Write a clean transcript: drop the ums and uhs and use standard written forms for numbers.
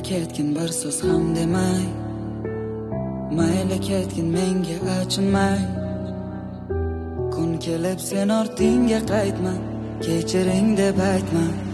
ketgin bir so'z ham demay, mayli ketgin menga achinmay. Kun kelib sen ortingga qaytma, kechiring deb aytma.